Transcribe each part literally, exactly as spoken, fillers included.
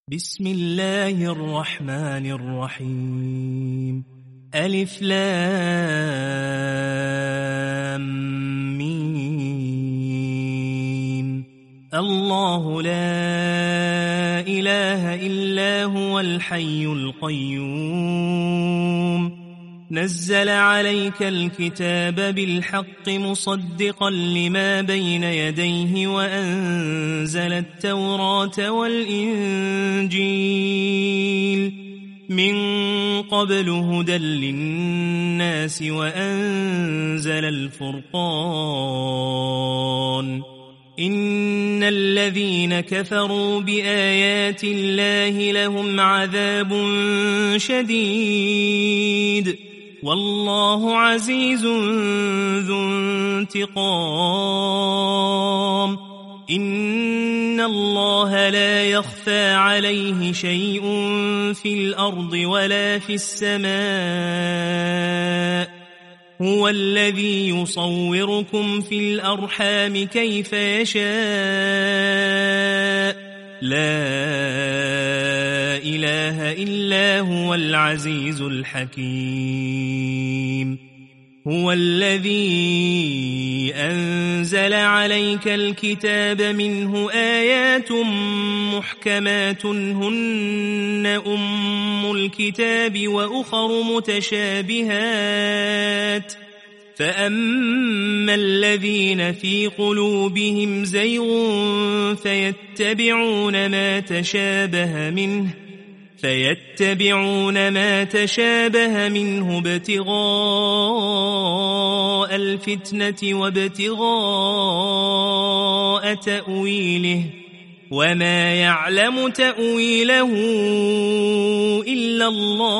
بسم الله الرحمن الرحيم ألف لام ميم الله لا إله إلا هو الحي القيوم نزل عليك الكتاب بالحق مصدقا لما بين يديه وأنزل التوراة والإنجيل من قبل هدى للناس وأنزل الفرقان إن الذين كفروا بآيات الله لهم عذاب شديد والله عزيز ذو انتقام إن الله لا يخفى عليه شيء في الأرض ولا في السماء هو الذي يصوركم في الأرحام كيف يشاء لا إله إلا هو العزيز الحكيم هو الذي أنزل عليك الكتاب منه آيات محكمات هن أم الكتاب وأخر متشابهات فأما الذين في قلوبهم زيغ فيتبعون ما تشابه منه فيتبعون ما تشابه منه ابتغاء الفتنة وابتغاء تأويله وما يعلم تأويله إلا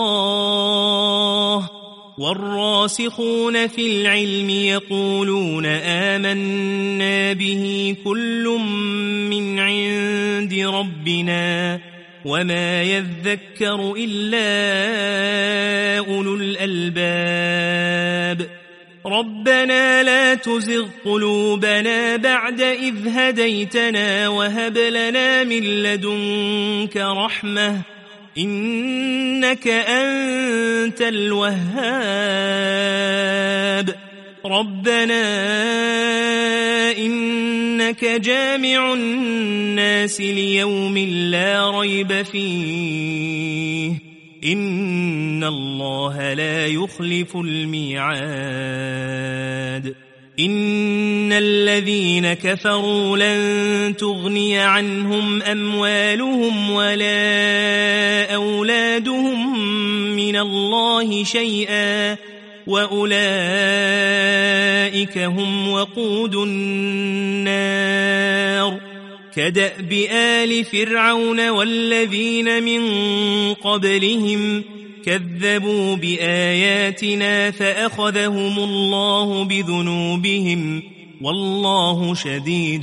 الله والراسخون في العلم يقولون آمنا به كل من عند ربنا وما يذكر إلا أولو الألباب ربنا لا تزغ قلوبنا بعد إذ هديتنا وهب لنا من لدنك رحمة إنك أنت الوهاب ربنا إنك جامع الناس ليوم لا ريب فيه إن الله لا يخلف الميعاد إن الذين كفروا لن تغني عنهم أموالهم ولا أولادهم من الله شيئا وأولئك هم وقود النار كدأب آل فرعون والذين من قبلهم كذبوا بآياتنا فأخذهم الله بذنوبهم والله شديد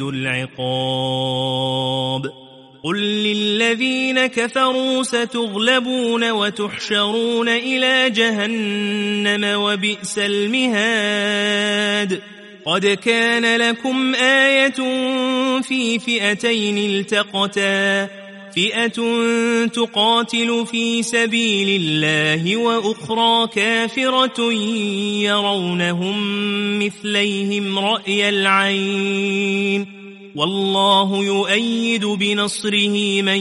العقاب قل للذين كفروا ستغلبون وتحشرون إلى جهنم وبئس المهاد قد كان لكم آية في فئتين التقتا فئة تقاتل في سبيل الله وأخرى كافرة يرونهم مثليهم رأي العين والله يؤيد بنصره من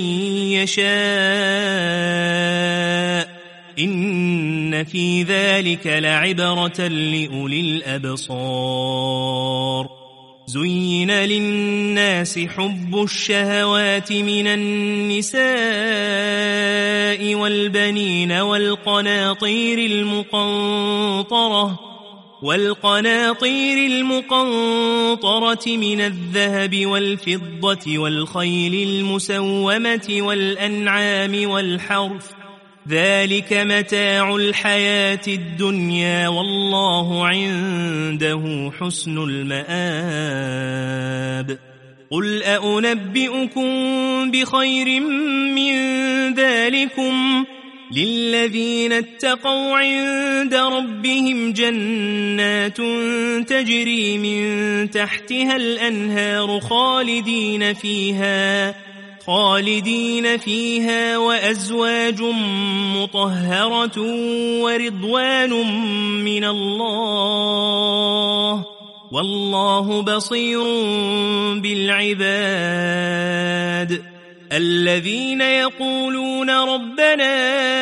يشاء إن في ذلك لعبرة لأولي الأبصار زين للناس حب الشهوات من النساء والبنين والقناطير المقنطرة والقناطير المقنطرة من الذهب والفضة والخيل المسومة والأنعام والحرث ذلك متاع الحياة الدنيا والله عنده حسن المآب قل أنبئكم بخير من ذلكم للذين اتقوا عند ربهم جنات تجري من تحتها الأنهار خالدين فيها خالدين فيها وأزواج مطهرة ورضوان من الله والله بصير بالعباد الذين يقولون ربنا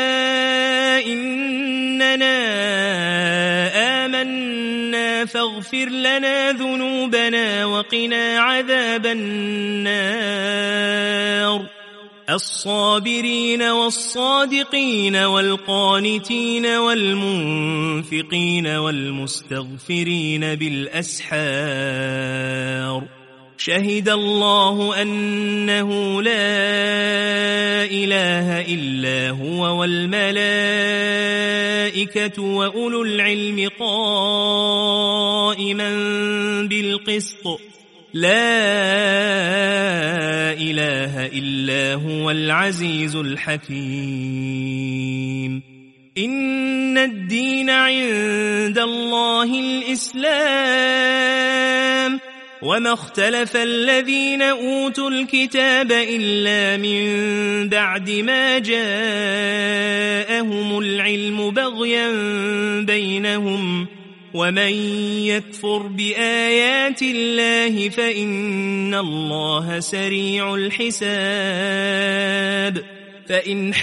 إننا آمنا فاغفر لنا ذنوبنا وقنا عذاب النار الصابرين والصادقين والقانتين والمنفقين والمستغفرين بالأسحار شهد الله أنه لا إله إلا هو والملائكة وأولو العلم قائما بالقسط لا إله إلا هو العزيز الحكيم إن الدين عند الله الإسلام وما اختلف الذين أوتوا الكتاب إلا من بعد ما جاءهم العلم بغيا بينهم ومن يكفر بآيات الله فإن الله سريع الحساب فإن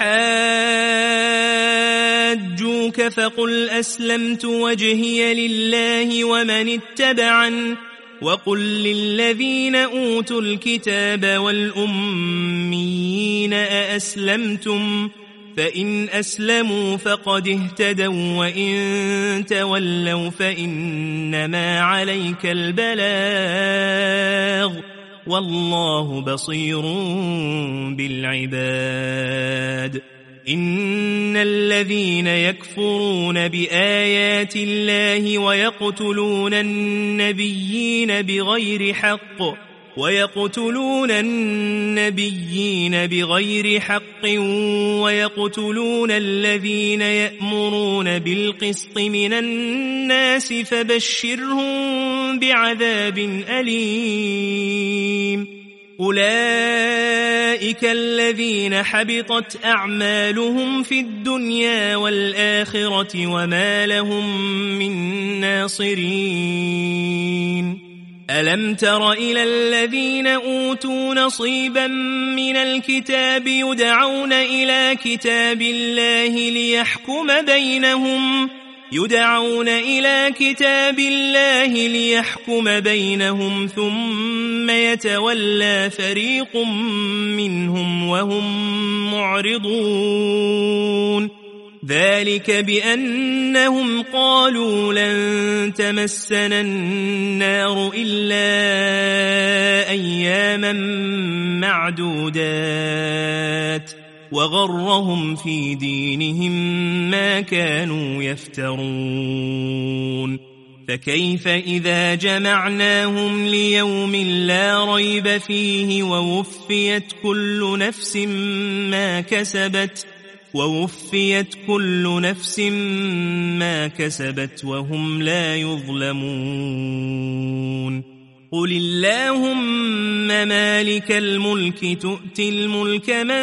حاجوك فقل أسلمت وجهي لله ومن اتبعن وقل للذين أوتوا الكتاب والأميين أأسلمتم فإن أسلموا فقد اهتدوا وإن تولوا فإنما عليك البلاغ والله بصير بالعباد إن الذين يكفرون بآيات الله ويقتلون النبيين بغير حق ويقتلون النبيين بغير حق ويقتلون الذين يأمرون بالقسط من الناس فبشرهم بعذاب أليم أولئك الذين حبطت أعمالهم في الدنيا والآخرة وما لهم من ناصرين ألم تر إلى الذين أوتوا نصيبا من الكتاب يدعون إلى كتاب الله ليحكم بينهم يدعون إلى كتاب الله ليحكم بينهم ثم يتولى فريق منهم وهم معرضون ذلك بأنهم قالوا لن تمسنا النار إلا أياما معدودات وغرهم في دينهم ما كانوا يفترون فكيف إذا جمعناهم ليوم لا ريب فيه ووفيت كل نفس ما كسبت ووفيت كل نفس ما كسبت وهم لا يظلمون قل اللهم مالك الملك تؤتي الملك من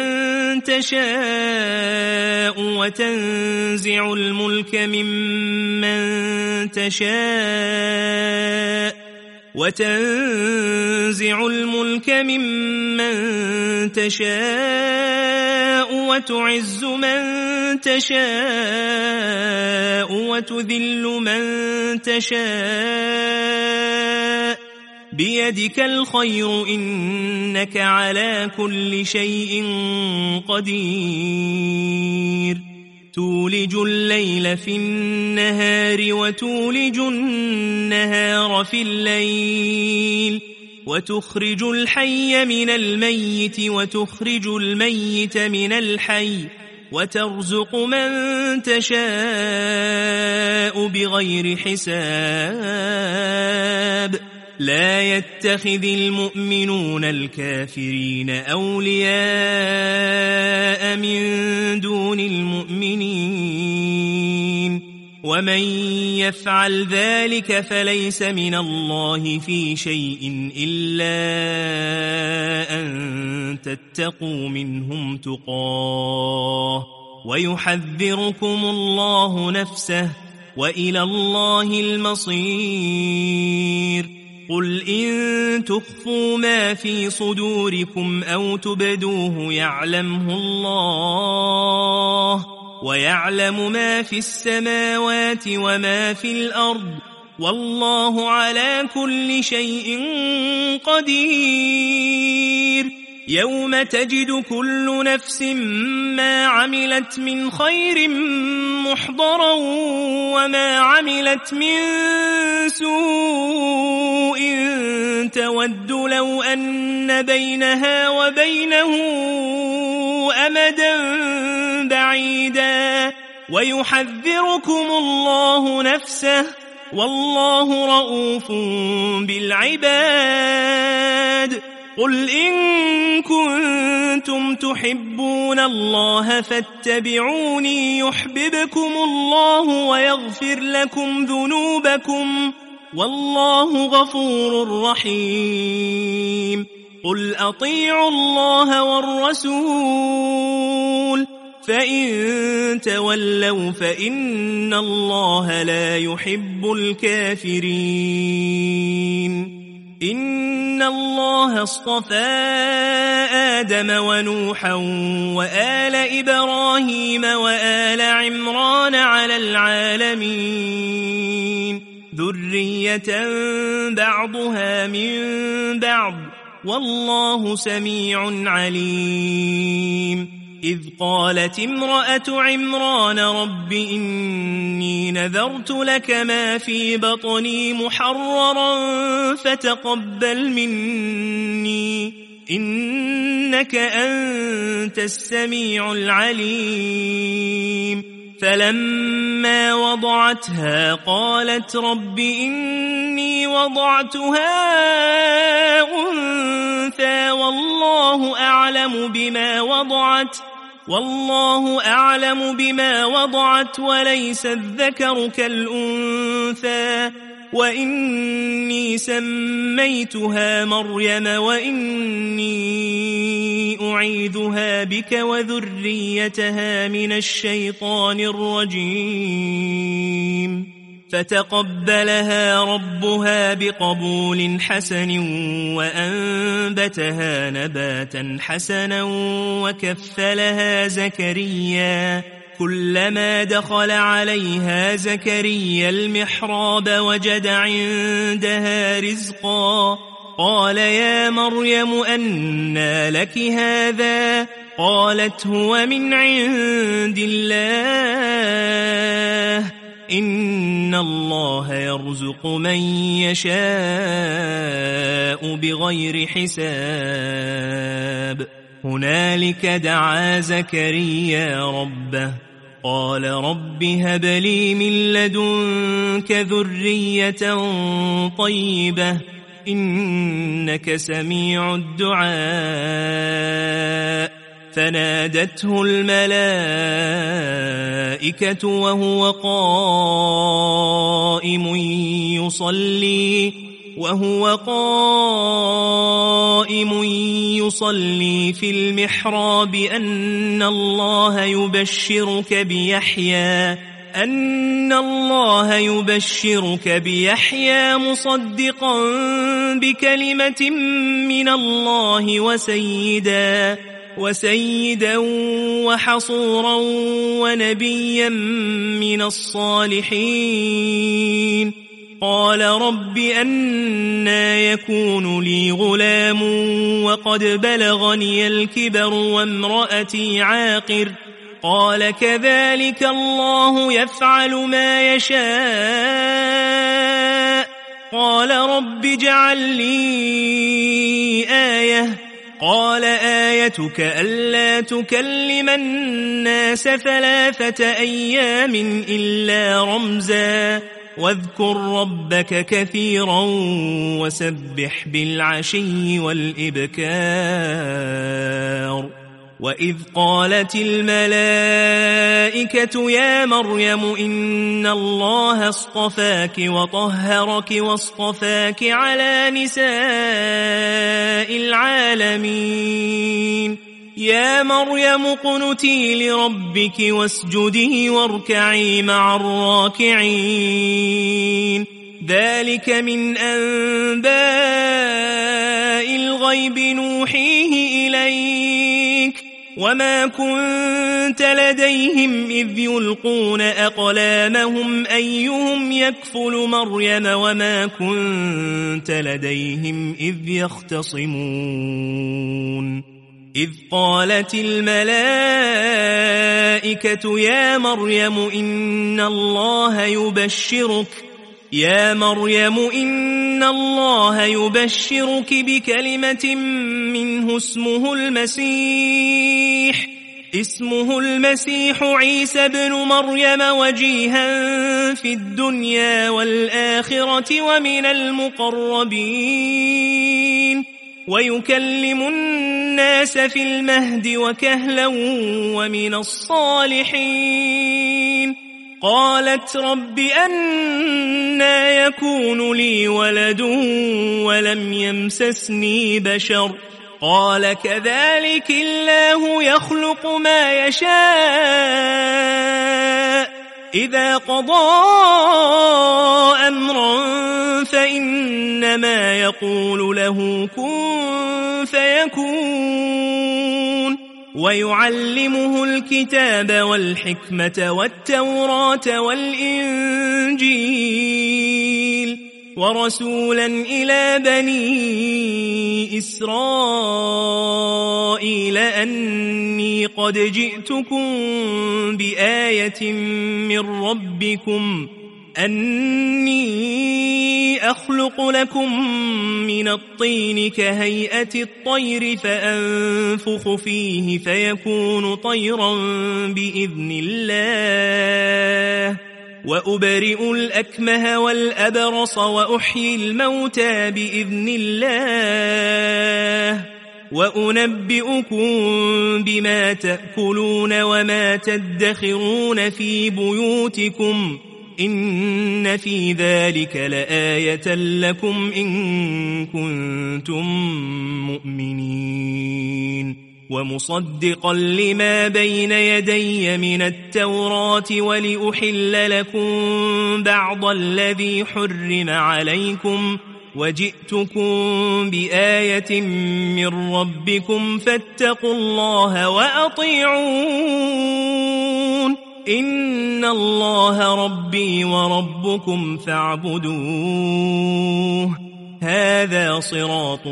تشاء وتنزع الملك ممن تشاء وتنزع الملك ممن تشاء وتعز من تشاء وتذل من تشاء بيدك الخير إنك على كل شيء قدير تولج الليل في النهار وتولج النهار في الليل وتخرج الحي من الميت وتخرج الميت من الحي وترزق من تشاء بغير حساب لا يتخذ المؤمنون الكافرين أولياء من دون المؤمنين ومن يفعل ذلك فليس من الله في شيء إلا أن تتقوا منهم تقاه ويحذركم الله نفسه وإلى الله المصير. قل إن تخفوا ما في صدوركم أو تبدوه يعلمه الله ويعلم ما في السماوات وما في الأرض والله على كل شيء قدير. يوم تجد كل نفس ما عملت من خير محضرا وما عملت من سوء تود لو أن بينها وبينه أمدا بعيدا ويحذركم الله نفسه والله رؤوف بالعباد. قل إن كنتم تحبون الله فاتبعوني يحببكم الله ويغفر لكم ذنوبكم والله غفور رحيم. قل أطيعوا الله والرسول فإن تولوا فإن الله لا يحب الكافرين. إن الله اصطفى آدم ونوحا وآل إبراهيم وآل عمران على العالمين ذرية بعضها من بعض والله سميع عليم. إذ قالت امرأة عمران رب إني نذرت لك ما في بطني محررا فتقبل مني إنك أنت السميع العليم. فلما وضعتها قالت رب إني وضعتها أنثى والله أعلم بما وضعت والله أعلم بما وضعت وليس الذكر كالأنثى وإني سميتها مريم وإني أعيذها بك وذريتها من الشيطان الرجيم. فتقبلها ربها بقبول حسن وأنبتها نباتا حسنا وكفلها زكريا. كلما دخل عليها زكريا المحراب وجد عندها رزقا قال يا مريم أنى لك هذا قالت هو من عند الله إن الله يرزق من يشاء بغير حساب. هنالك دعا زكريا ربه قال رب هب لي من لدنك ذرية طيبة إنك سميع الدعاء. فنادته الملائكة وهو قائم يصلي وهو قائم يصلي في المحراب أن الله يبشرك بيحيى أن الله يبشرك بيحيى مصدقا بكلمة من الله وسيدا وسيدا وحصورا ونبيا من الصالحين. قال رب أنى يكون لي غلام وقد بلغني الكبر وامرأتي عاقر قال كذلك الله يفعل ما يشاء. قال رب اجعل لي آية قال آيتك ألا تكلم الناس ثلاثة أيام إلا رمزا واذكر ربك كثيرا وسبح بالعشي والإبكار. وإذ قالت الملائكة يا مريم إن الله اصطفاك وطهرك واصطفاك على نساء العالمين يا مريم اقنتي لربك واسجدي واركعي مع الراكعين ذلك من أنباء الغيب نوحيه إليك وما كنت لديهم إذ يلقون أقلامهم أيهم يكفل مريم وما كنت لديهم إذ يختصمون إذ قالت الملائكة يا مريم إن الله يبشرك يا مريم إن الله يبشرك بكلمة منه اسمه المسيح اسمه المسيح عيسى بن مريم وجيها في الدنيا والآخرة ومن المقربين ويكلم الناس في المهد وكهلا ومن الصالحين قالت رب أنى يكون لي ولد ولم يمسسني بشر قال كذلك الله يخلق ما يشاء إذا قضى أمرا فإنما يقول له كن فيكون ويعلمه الكتاب والحكمة والتوراة والإنجيل ورسولا إلى بني إسرائيل أني قد جئتكم بآية من ربكم أني أخلق لكم من الطين كهيئة الطير فأنفخ فيه فيكون طيرا بإذن الله وأبرئ الأكمه والأبرص وأحيي الموتى بإذن الله وأنبئكم بما تأكلون وما تدخرون في بيوتكم إن في ذلك لآية لكم إن كنتم مؤمنين ومصدقا لما بين يدي من التوراة ولأحل لكم بعض الذي حرم عليكم وجئتكم بآية من ربكم فاتقوا الله وأطيعون إن الله ربي وربكم فاعبدوه هذا صراط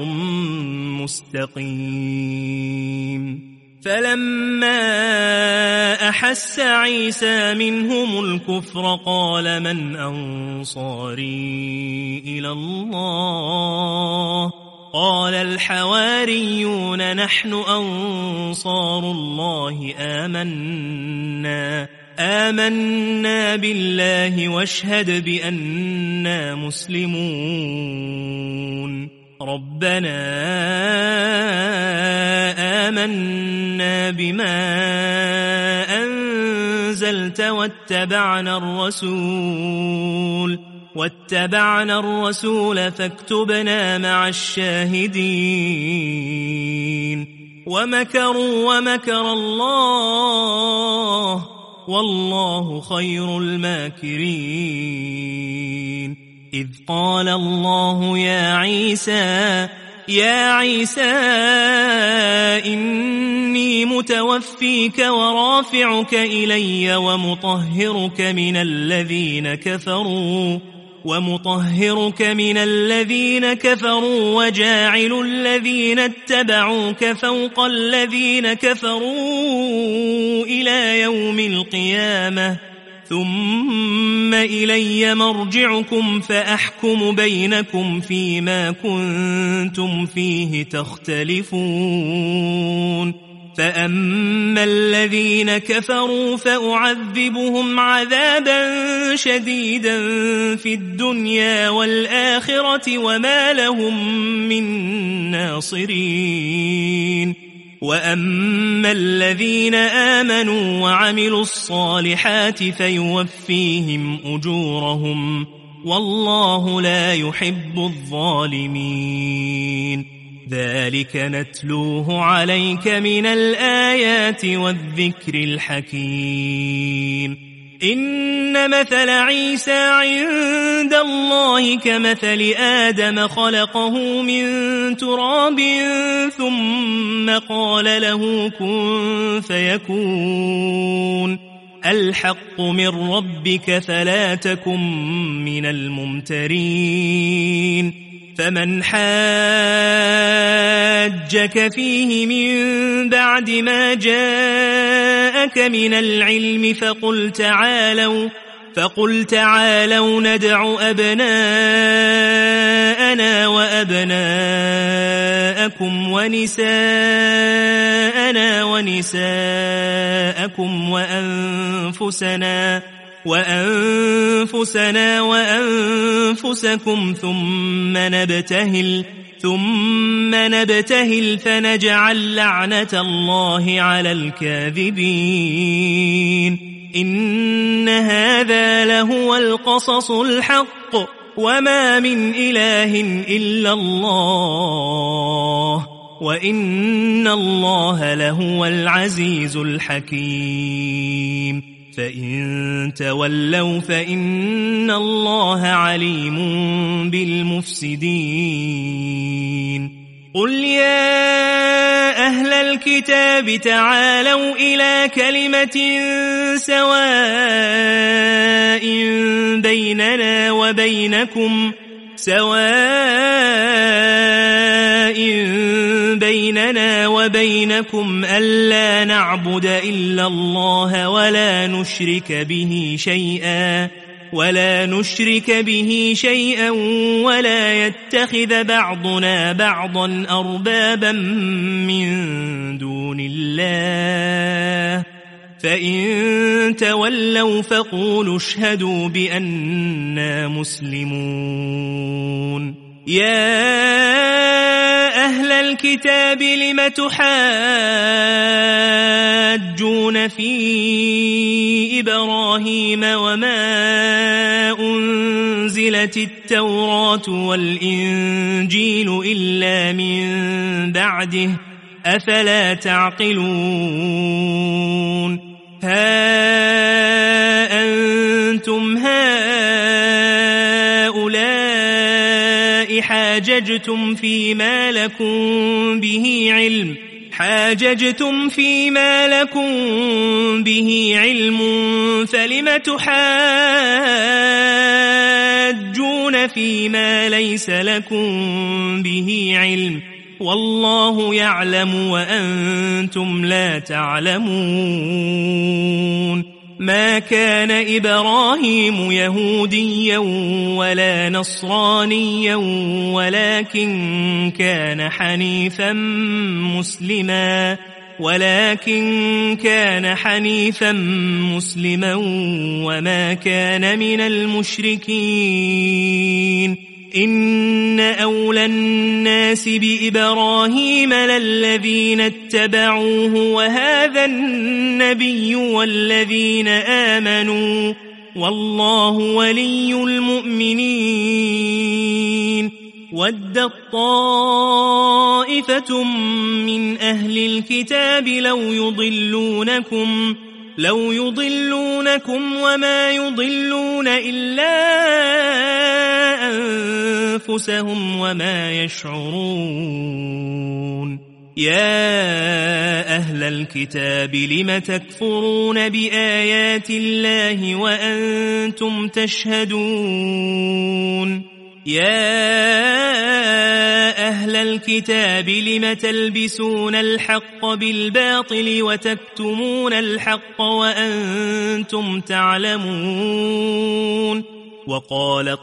مستقيم فلما أحس عيسى منهم الكفر قال من أنصاري إلى الله قال الحواريون نحن أنصار الله آمنا آمنا بالله واشهد بأننا مسلمون ربنا آمنا بما أنزلت واتبعنا الرسول واتبعنا الرسول فاكتبنا مع الشاهدين ومكروا ومكر الله والله خير الماكرين إذ قال الله يا عيسى يا عيسى إني متوفيك ورافعك إلي ومطهرك من الذين كفروا ومطهرك من الذين كفروا وجاعل الذين اتبعوك فوق الذين كفروا إلى يوم القيامة ثم إلي مرجعكم فأحكم بينكم فيما كنتم فيه تختلفون فأما الذين كفروا فأعذبهم عذابا شديدا في الدنيا والآخرة وما لهم من ناصرين وأما الذين آمنوا وعملوا الصالحات فيوفيهم أجورهم والله لا يحب الظالمين ذلك نتلوه عليك من الآيات والذكر الحكيم إن مثل عيسى عند الله كمثل آدم خلقه من تراب ثم قال له كن فيكون الحق من ربك فلا تكن من الممترين فمن حاجك فيه من بعد ما جاءك من العلم فقل تعالوا فقل تعالوا ندع أبناءنا وأبناءكم ونساءنا ونساءكم وأنفسنا وأنفسنا وأنفسكم ثم نبتهل ثم نبتهل فنجعل لعنة الله على الكاذبين إن هذا لهو القصص الحق وما من إله إلا الله وإن الله لهو العزيز الحكيم فإن تولوا فإن الله عليم بالمفسدين قل يا أهل الكتاب تعالوا إلى كلمة سواء بيننا وبينكم سواء بيننا وبينكم ألا نعبد إلا الله ولا نشرك به شيئا ولا نشرك به شيئا ولا يتخذ بعضنا بعضا أربابا من دون الله فإن تولوا فقولوا اشهدوا بأننا مسلمون يا أهل الكتاب لم تحاجون في إبراهيم وما أنزلت التوراة والإنجيل إلا من بعده أفلا تعقلون ها أنتم هؤلاء حاججتم فيما لكم به علم حاججتم فيما لكم به علم فلم تحاجون فيما ليس لكم به علم والله يعلم وأنتم لا تعلمون ما كان إبراهيم يهوديا ولا نصرانيا ولكن كان حنيفا مسلما ولكن كان حنيفا مسلما وما كان من المشركين إن أولى الناس بإبراهيم للذين اتبعوه وهذا النبي والذين آمنوا والله ولي المؤمنين ودت طائفة من أهل الكتاب لو يضلونكم لو يضلونكم وما يضلون إلا أنفسهم وما يشعرون يا أهل الكتاب لم تكفرون بآيات الله وأنتم تشهدون يا أهل الكتاب لم تلبسون الحق بالباطل وتكتمون الحق وأنتم تعلمون وقالت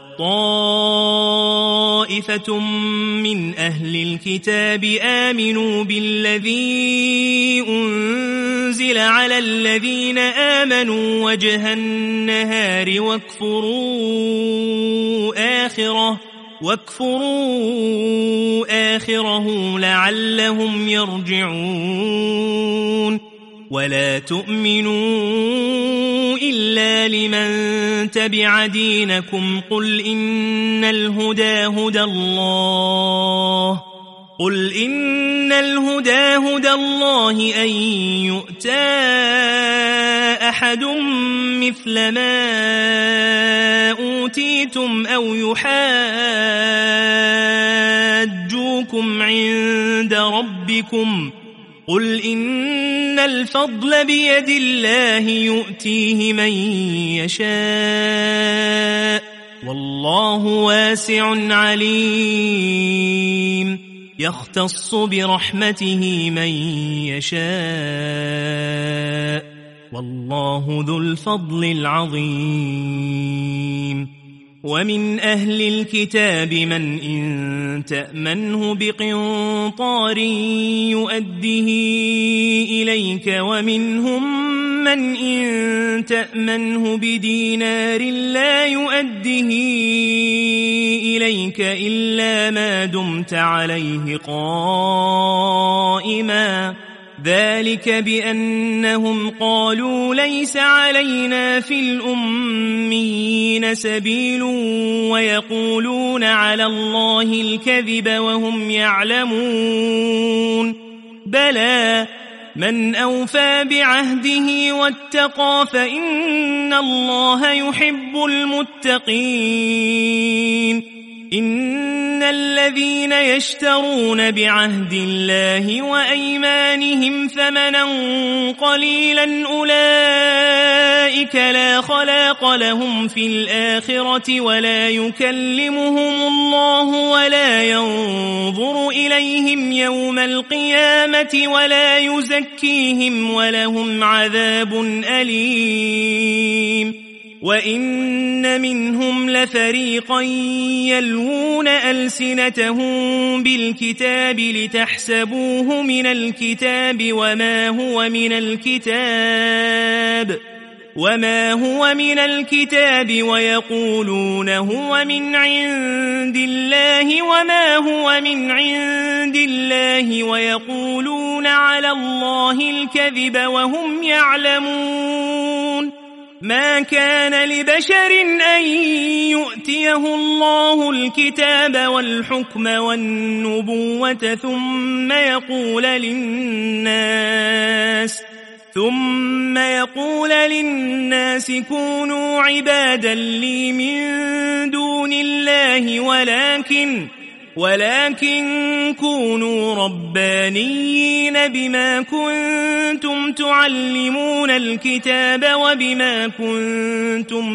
طائفة من أهل الكتاب آمنوا بالذي أنزل على الذين آمنوا وجه النهار واكفروا آخره واكفروا آخره لعلهم يرجعون ولا تؤمنوا إلا لمن تبع دينكم قل إن الهدى هدى الله قل إن الهدى هدى الله أن يؤتى أحد مثل ما أوتيتم أو يحاجوكم عند ربكم قل إن الفضل بيد الله يؤتيه من يشاء والله واسع عليم يختص برحمته من يشاء والله ذو الفضل العظيم ومن أهل الكتاب من إن تأمنه بقنطار يؤده إليك ومنهم من إن تأمنه بدينار لا يؤده إليك إلا ما دمت عليه قائما ذلك بأنهم قالوا ليس علينا في الأميين سبيل ويقولون على الله الكذب وهم يعلمون بلى من أوفى بعهده واتقى فإن الله يحب المتقين إن الذين يشترون بعهد الله وأيمانهم ثمنا قليلا أولئك لا خلاق لهم في الآخرة ولا يكلمهم الله ولا ينظر إليهم يوم القيامة ولا يزكيهم ولهم عذاب أليم وإن منهم لفريقا يلوون ألسنتهم بالكتاب لتحسبوه من الكتاب وما هو من الكتاب وما هو من الكتاب ويقولون هو من عند الله وما هو من عند الله ويقولون على الله الكذب وهم يعلمون ما كان لبشر أن يؤتيه الله الكتاب والحكم والنبوة ثم يقول للناس ثم يقول للناس كونوا عبادا لي من دون الله ولكن ولكن كونوا ربانيين بما كنتم تعلمون الكتاب وبما كنتم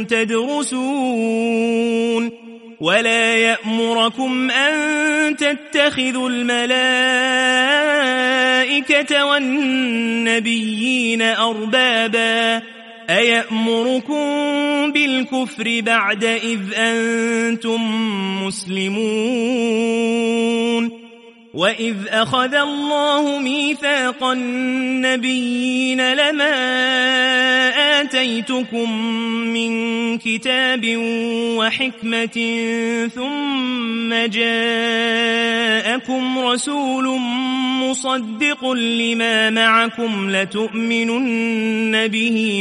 تدرسون ولا يأمركم أن تتخذوا الملائكة والنبيين أربابا أيأمركم بالكفر بعد إذ أنتم مسلمون وإذ أخذ الله ميثاق النبيين لما آتيتكم من كتاب وحكمة ثم جاءكم رسول مصدق لما معكم لتؤمنن به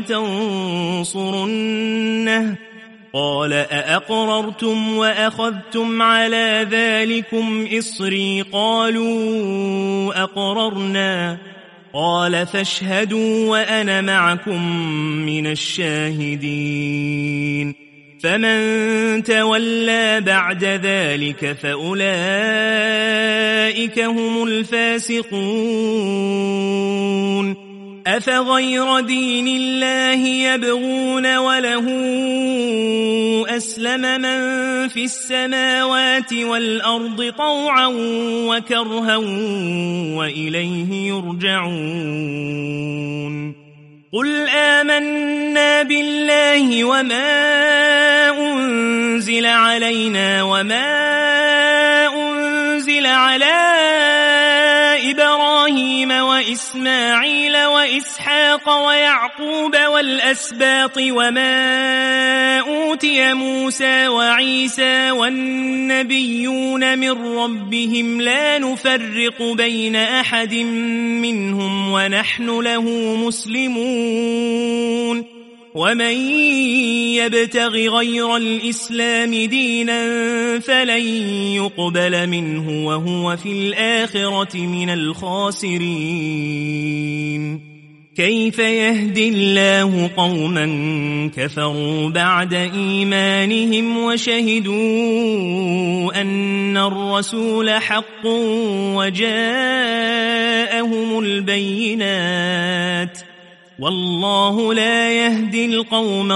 ولتنصرنه قال أأقررتم وأخذتم على ذلكم إصري قالوا أقررنا قال فاشهدوا وأنا معكم من الشاهدين فمن تولى بعد ذلك فأولئك هم الفاسقون أفغير دين الله يبغون وله أسلم من في السماوات والأرض طوعا وكرها وإليه يرجعون قل آمنا بالله وما أنزل علينا وما أنزل على إبراهيم وإسماعيل وإسحاق وإسحاق ويعقوب والأسباط وما أوتي موسى وعيسى والنبيون من ربهم لا نفرق بين أحد منهم ونحن له مسلمون ومن يبتغ غير الإسلام دينا فلن يقبل منه وهو في الآخرة من الخاسرين كيف يهدي الله قوما كفروا بعد إيمانهم وشهدوا أن الرسول حق وجاءهم البينات والله لا يهدي القوم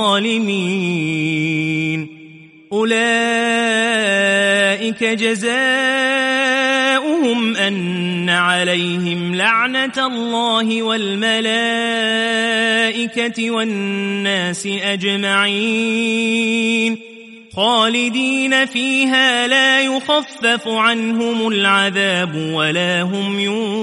الظالمين أولئك جزاؤهم أن عليهم لعنة الله والملائكة والناس أجمعين خالدين فيها لا يخفف عنهم العذاب ولا هم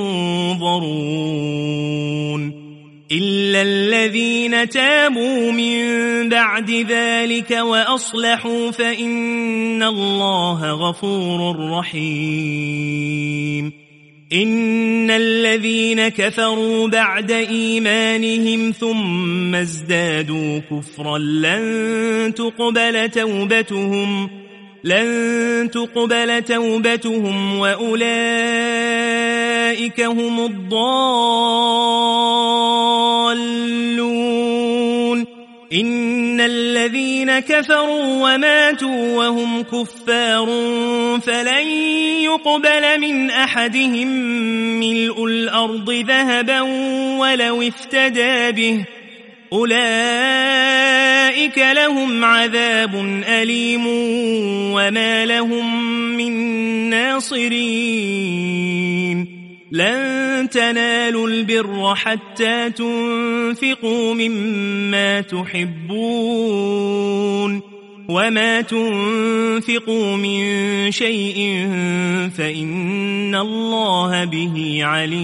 ينظرون إلا الذين تابوا من بعد ذلك وأصلحوا فإن الله غفور رحيم إن الذين كفروا بعد إيمانهم ثم ازدادوا كفرا لن تقبل توبتهم لن تقبل توبتهم وأولئك هم الضالون إن الذين كفروا وماتوا وهم كفار فلن يقبل من أحدهم ملء الأرض ذهبا ولو افتدى به أولئك لهم عذاب أليم وما لهم من ناصرين لن تنالوا البر حتى تنفقوا مما تحبون وما تنفقوا من شيء فإن الله به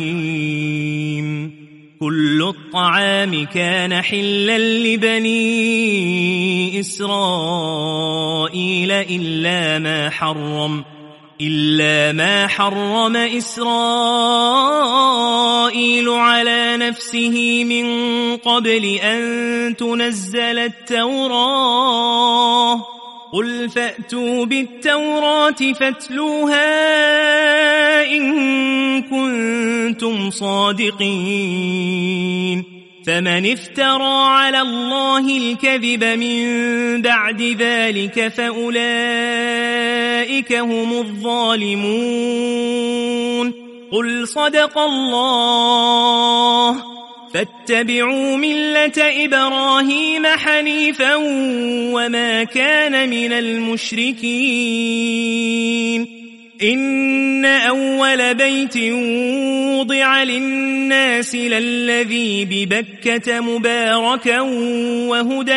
عليم كل الطعام كان حلا لبني إسرائيل إلا ما حرم إلا ما حرم إسرائيل على نفسه من قبل أن تنزل التوراة قل فأتوا بالتوراة فاتلوها إن كنتم صادقين فمن افترى على الله الكذب من بعد ذلك فأولئك هم الظالمون قل صدق الله فاتبعوا ملة إبراهيم حنيفا وما كان من المشركين إن أول بيت وضع للناس للذي ببكة مباركا وهدى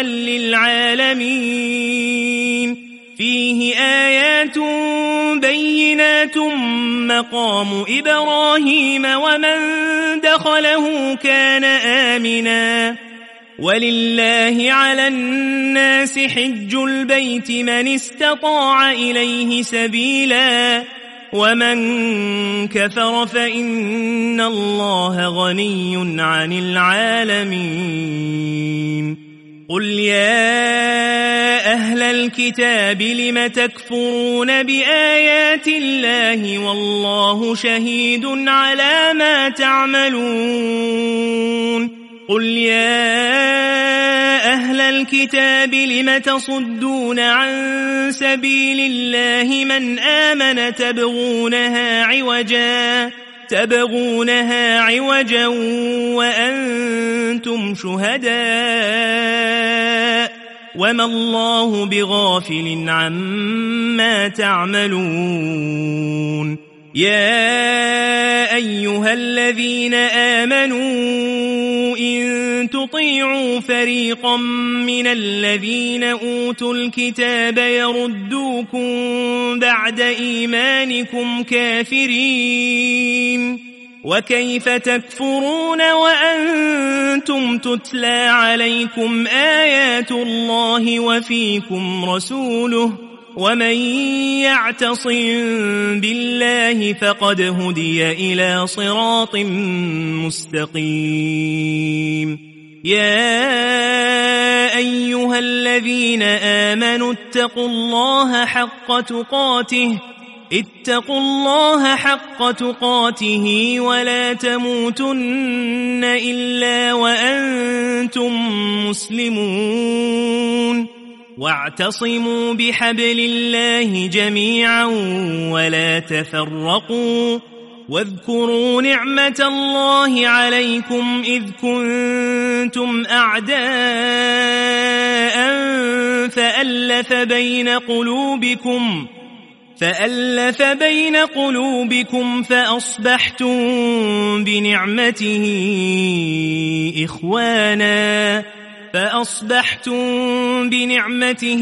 للعالمين فيه آيات بينات مقام إبراهيم ومن دخله كان آمنا ولله على الناس حج البيت من استطاع إليه سبيلا ومن كفر فإن الله غني عن العالمين قل يا أهل الكتاب لم تكفرون بآيات الله والله شهيد على ما تعملون قل يا أهل الكتاب لم تصدون عن سبيل الله من آمن تبغونها عوجا تبغونها عوجا وأنتم شهداء وما الله بغافل عما تعملون يا أيها الذين آمنوا إن تطيعوا فريقا من الذين أوتوا الكتاب يردوكم بعد إيمانكم كافرين وكيف تكفرون وأنتم تتلى عليكم آيات الله وفيكم رسوله ومن يعتصم بالله فقد هدي إلى صراط مستقيم يا أيها الذين آمنوا اتقوا الله حق تقاته اتقوا الله حق تقاته ولا تموتن إلا وأنتم مسلمون واعتصموا بحبل الله جميعا ولا تفرقوا واذكروا نعمة الله عليكم إذ كنتم أعداء فألف بين قلوبكم فألف بين قلوبكم فأصبحتم بنعمته إخوانا فأصبحتم بنعمته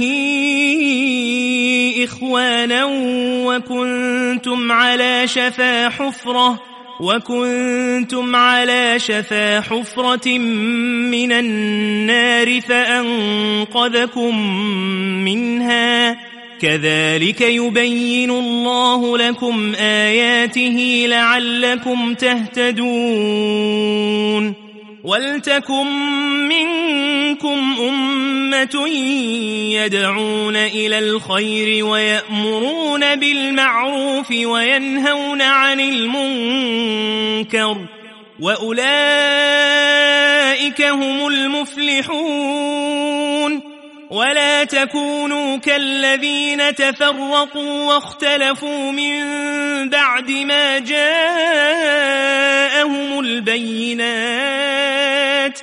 إخوانا وكنتم على شفا حفرة وكنتم على شفا حفرة من النار فأنقذكم منها كذلك يبين الله لكم آياته لعلكم تهتدون ولتكن منكم أمة يدعون إلى الخير ويأمرون بالمعروف وينهون عن المنكر وأولئك هم المفلحون ولا تكونوا كالذين تفرقوا واختلفوا من بعد ما جاءهم البينات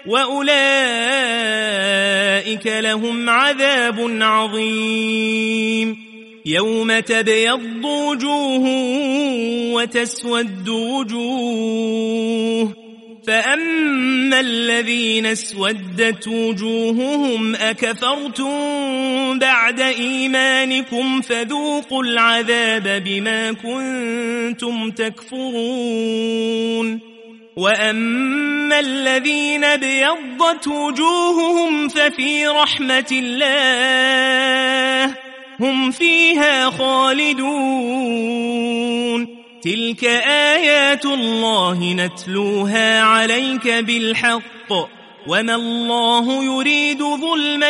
وأولئك لهم عذاب عظيم يوم تبيض وجوه وتسود وجوه فأما الذين اسودت وجوههم أكفرتم بعد إيمانكم فذوقوا العذاب بما كنتم تكفرون وأما الذين ابيضت وجوههم ففي رحمة الله هم فيها خالدون تلك آيات الله نتلوها عليك بالحق وما الله يريد ظلما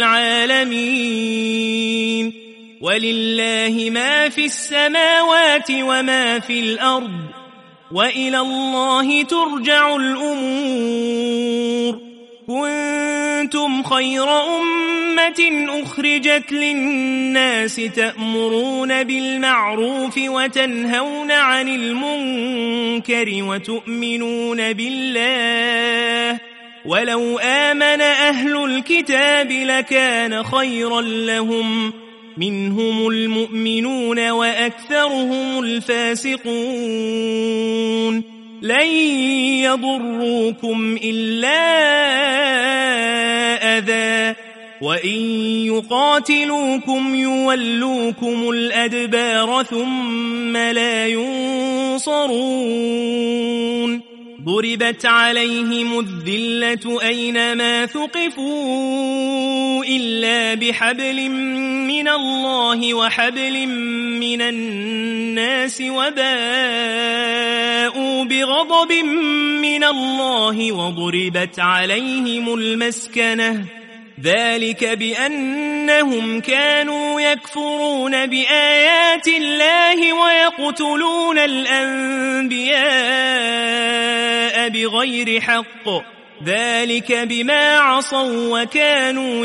للعالمين ولله ما في السماوات وما في الأرض وإلى الله ترجع الأمور كنتم خير أمة أخرجت للناس تأمرون بالمعروف وتنهون عن المنكر وتؤمنون بالله ولو آمن أهل الكتاب لكان خيرا لهم منهم المؤمنون وأكثرهم الفاسقون لن يضروكم إلا أذى وإن يقاتلوكم يولوكم الأدبار ثم لا ينصرون ضربت عليهم الذلة أينما ثقفوا إلا بحبل من الله وحبل من الناس وباءوا بغضب من الله وضربت عليهم المسكنة ذلك بأنهم كانوا يكفرون بآيات الله ويقتلون الأنبياء بغير حق ذلك بما عصوا وكانوا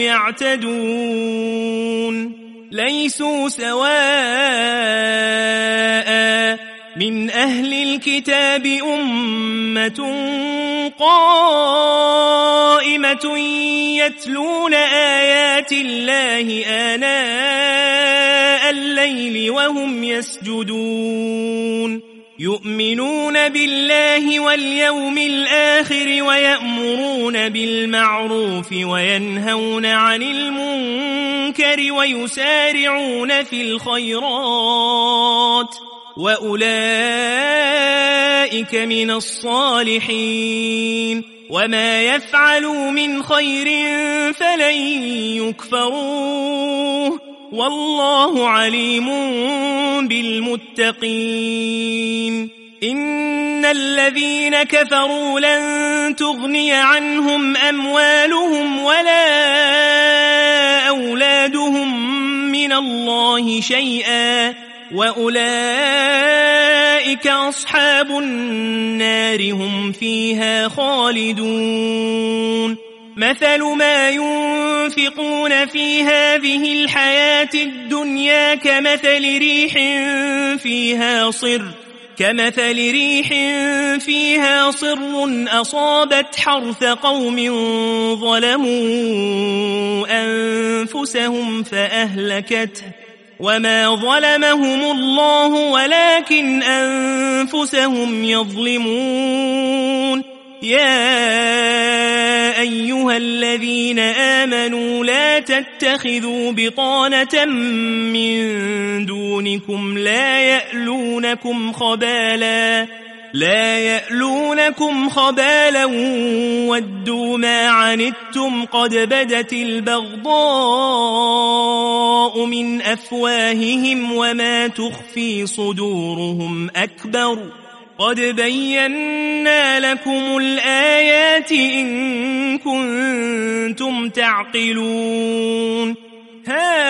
يعتدون ليسوا سواء من أهل الكتاب أمة قائمة يتلون آيات الله آناء الليل وهم يسجدون يؤمنون بالله واليوم الآخر ويأمرون بالمعروف وينهون عن المنكر ويسارعون في الخيرات وأولئك من الصالحين وما يفعلوا من خير فلن يكفروه والله عليم بالمتقين إن الذين كفروا لن تغني عنهم أموالهم ولا أولادهم من الله شيئا وأولئك أصحاب النار هم فيها خالدون مثل ما ينفقون في هذه الحياة الدنيا كمثل ريح فيها صر كمثل ريح فيها صر أصابت حرث قوم ظلموا أنفسهم فأهلكته وما ظلمهم الله ولكن أنفسهم يظلمون يا أيها الذين آمنوا لا تتخذوا بطانة من دونكم لا يألونكم خبالا لا يألونكم خبالا ودوا ما عنتم قد بدت البغضاء من أفواههم وما تخفي صدورهم أكبر قد بينا لكم الآيات إن كنتم تعقلون ها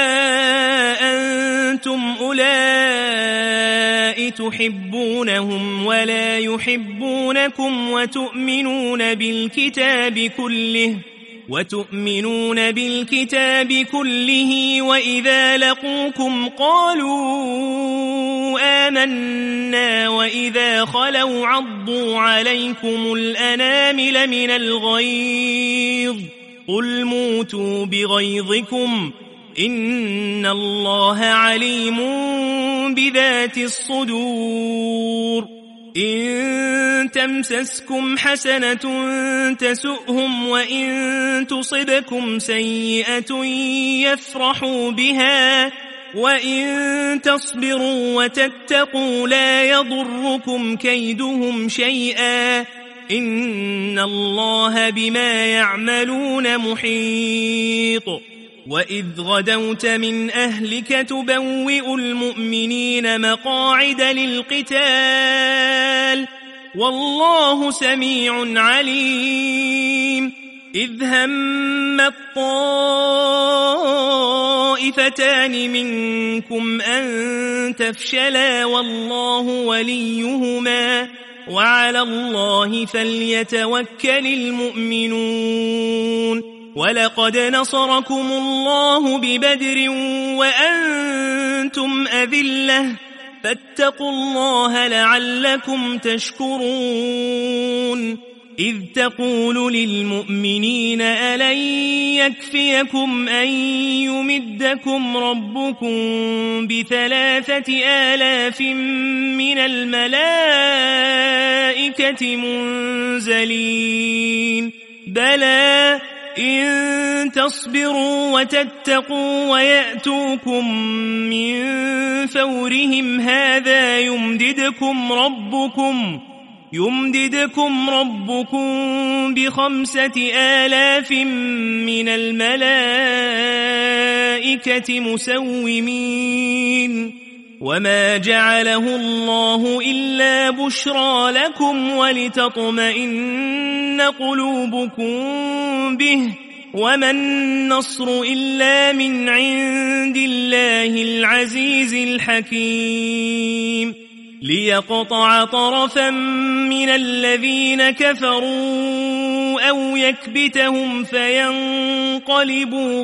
أنتم أولئك تحبونهم ولا يحبونكم وتؤمنون بالكتاب كله وتؤمنون بالكتاب كله وإذا لقوكم قالوا آمنا وإذا خلوا عضوا عليكم الأنامل من الغيظ قل موتوا بغيظكم إن الله عليم بذات الصدور إن تمسسكم حسنة تسؤهم وإن تصبكم سيئة يفرحوا بها وإن تصبروا وتتقوا لا يضركم كيدهم شيئا إن الله بما يعملون محيط وإذ غدوت من أهلك تبوئ المؤمنين مقاعد للقتال والله سميع عليم إذ هم الطائفتان منكم أن تفشلا والله وليهما وعلى الله فليتوكل المؤمنون ولقد نصركم الله ببدر وأنتم أذلة فاتقوا الله لعلكم تشكرون إذ تقول للمؤمنين ألن يكفيكم أن يمدكم ربكم بثلاثة آلاف من الملائكة منزلين بلى إن تصبروا وتتقوا ويأتوكم من فورهم هذا يمددكم ربكم يمددكم ربكم بخمسة آلاف من الملائكة مسومين وما جعله الله إلا بشرى لكم ولتطمئن قلوبكم به وما النصر إلا من عند الله العزيز الحكيم ليقطع طرفا من الذين كفروا أو يكبتهم فينقلبوا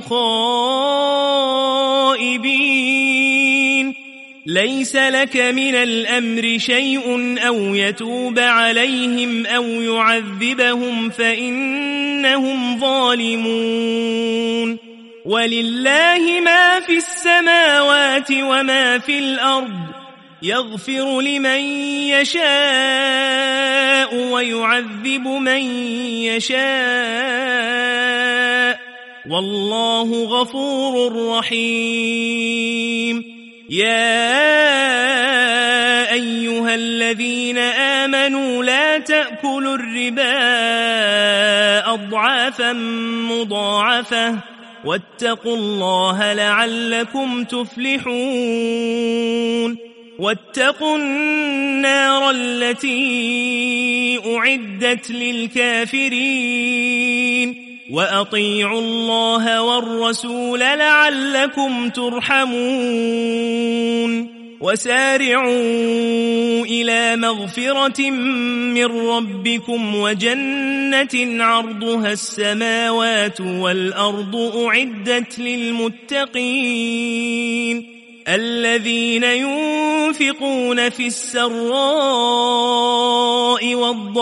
خائبين ليس لك من الأمر شيء أو يتوب عليهم أو يعذبهم فإنهم ظالمون ولله ما في السماوات وما في الأرض يغفر لمن يشاء ويعذب من يشاء والله غفور رحيم يا أيها الذين آمنوا لا تأكلوا الربا أضعافا مضاعفة واتقوا الله لعلكم تفلحون واتقوا النار التي أعدت للكافرين وأطيعوا الله والرسول لعلكم ترحمون وسارعوا إلى مغفرة من ربكم وجنة عرضها السماوات والأرض أعدت للمتقين الذين ينفقون في السراء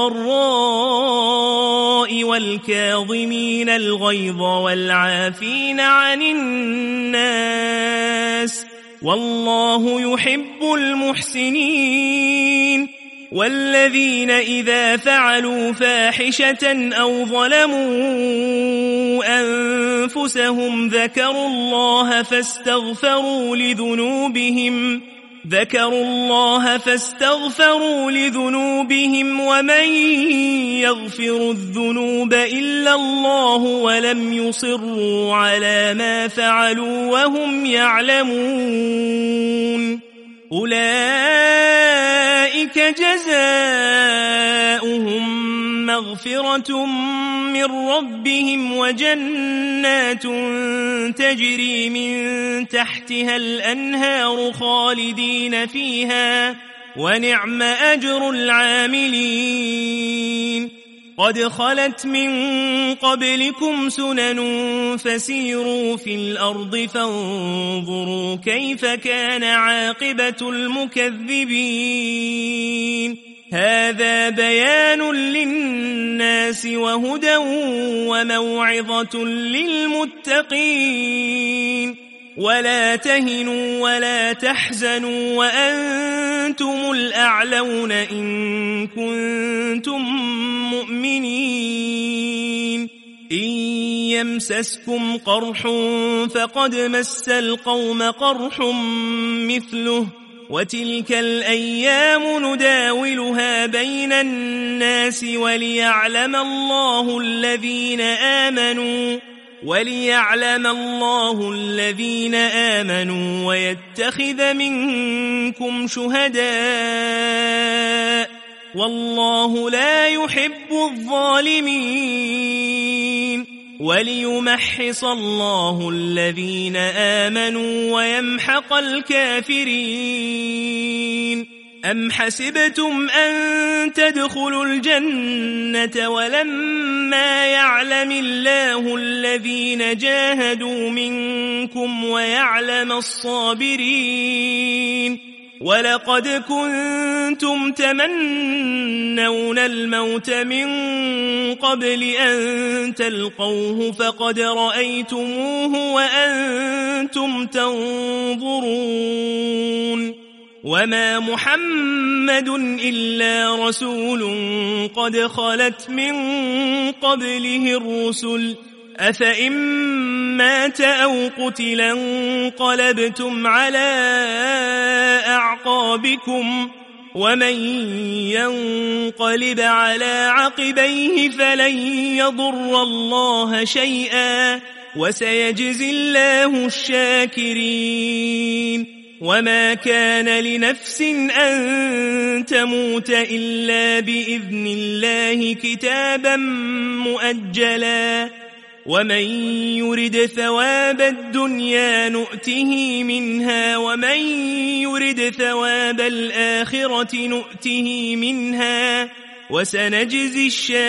والضراء والكاظمين الغيظ والعافين عن الناس والله يحب المحسنين والذين إذا فعلوا فاحشة أو ظلموا أنفسهم ذكروا الله فاستغفروا لذنوبهم ذكروا الله فاستغفروا لذنوبهم ومن يغفر الذنوب إلا الله ولم يصروا على ما فعلوا وهم يعلمون أولئك جزاؤهم مغفرة من ربهم وجنات تجري من تحتها الأنهار خالدين فيها ونعم أجر العاملين قد خلت من قبلكم سنن فسيروا في الأرض فانظروا كيف كان عاقبة المكذبين هذا بيان للناس وهدى وموعظة للمتقين ولا تهنوا ولا تحزنوا وأنتم الأعلون إن كنتم مؤمنين إن يمسسكم قرح فقد مس القوم قرح مثله وتلك الأيام نداولها بين الناس وليعلم الله الذين آمنوا وليعلم الله الذين آمنوا ويتخذ منكم شهداء والله لا يحب الظالمين وليمحص الله الذين آمنوا ويمحق الكافرين أم حسبتم أن تدخلوا الجنة ولما يعلم الله الذين جاهدوا منكم ويعلم الصابرين ولقد كنتم تمنون الموت من قبل أن تلقوه فقد رأيتموه وأنتم تنظرون وما محمد إلا رسول قد خلت من قبله الرسل أفإن مات أو قتلا انقلبتم على أعقابكم ومن ينقلب على عقبيه فلن يضر الله شيئا وسيجزي الله الشاكرين وما كان لنفس أن تموت إلا بإذن الله كتابا مؤجلا ومن يرد ثواب الدنيا نؤته منها ومن يرد ثواب الآخرة نؤته منها وسنجزي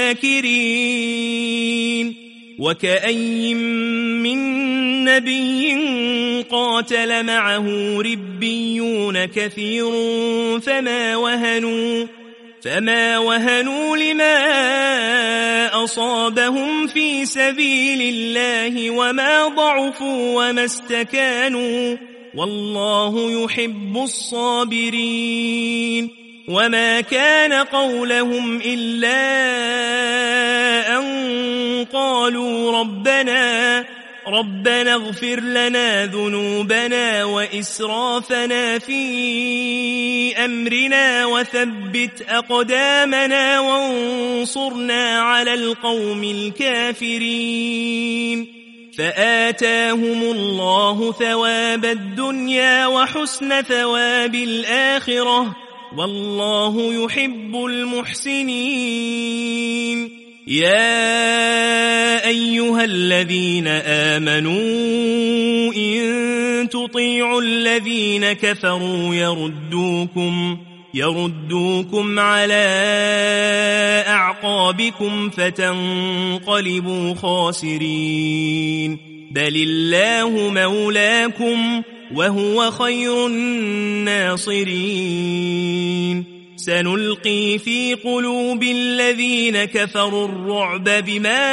الشاكرين وكأي من نبي قاتل معه ربيون كثير فما وهنوا فما وهنوا لما أصابهم في سبيل الله وما ضعفوا وما استكانوا والله يحب الصابرين وما كان قولهم إلا أن قالوا ربنا ربنا اغفر لنا ذنوبنا وإسرافنا في أمرنا وثبت أقدامنا وانصرنا على القوم الكافرين فآتاهم الله ثواب الدنيا وحسن ثواب الآخرة والله يحب المحسنين يا أيها الذين آمنوا إن تطيعوا الذين كفروا يردوكم يردوكم على أعقابكم فتنقلبوا خاسرين بل الله مولاكم وهو خير الناصرين سنلقي في قلوب الذين كفروا الرعب بما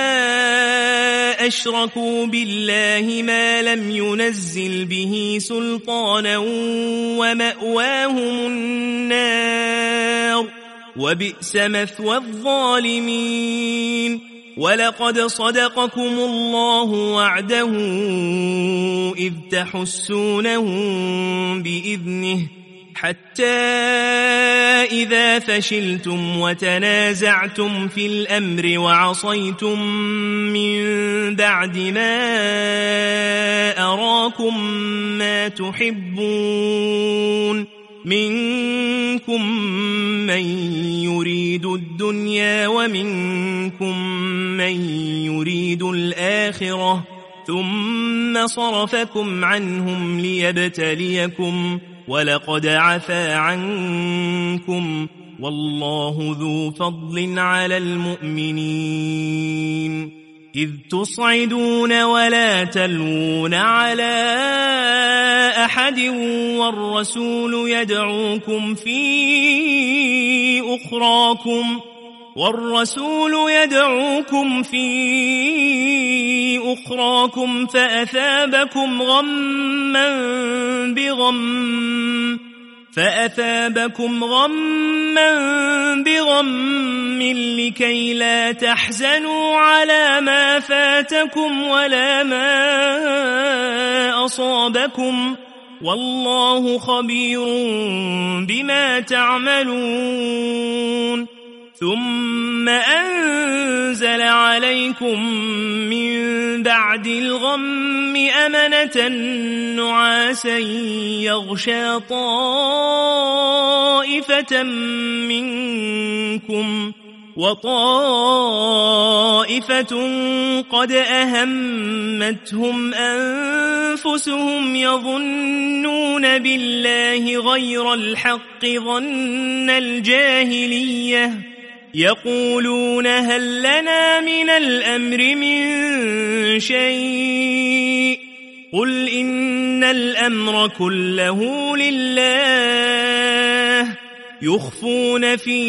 أشركوا بالله ما لم ينزل به سلطانا ومأواهم النار وبئس مثوى الظالمين ولقد صدقكم الله وعده إذ تحسونهم بإذنه حتى إذا فشلتم وتنازعتم في الأمر وعصيتم من بعد ما أراكم ما تحبون منكم من يريد الدنيا ومنكم من يريد الآخرة ثم صرفكم عنهم ليبتليكم ولقد عفا عنكم والله ذو فضل على المؤمنين إذ تصعدون ولا تلوون على أحد والرسول يدعوكم في أخراكم والرسول يدعوكم في أخراكم فأثابكم غما بغم فأثابكم غما بغم لكي لا تحزنوا على ما فاتكم ولا ما أصابكم والله خبير بما تعملون ثم أنزل عليكم من بعد الغم أمنة نعاسا يغشى طائفة منكم وطائفة قد أهمتهم أنفسهم يظنون بالله غير الحق ظن الجاهلية يقولون هل لنا من الأمر من شيء قل إن الأمر كله لله يخفون في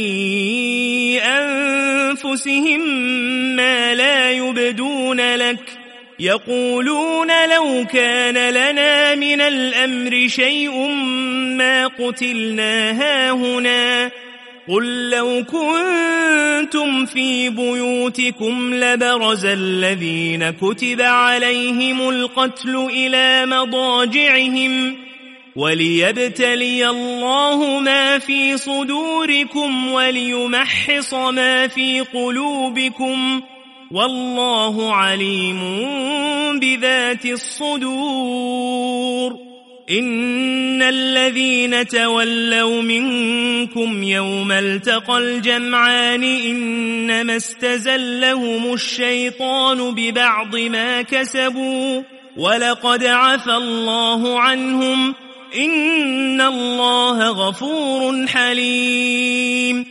أنفسهم ما لا يبدون لك يقولون لو كان لنا من الأمر شيء ما قتلنا هاهنا قل لو كنتم في بيوتكم لبرز الذين كتب عليهم القتل إلى مضاجعهم وليبتلي الله ما في صدوركم وليمحص ما في قلوبكم والله عليم بذات الصدور إن الذين تولوا منكم يوم التقى الجمعان إنما استزلهم الشيطان ببعض ما كسبوا ولقد عفى الله عنهم إن الله غفور حليم